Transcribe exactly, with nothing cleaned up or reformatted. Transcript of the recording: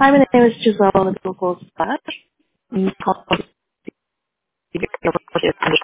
Hi, my name is Giselle with Local Dispatch. I'm calling to see if you're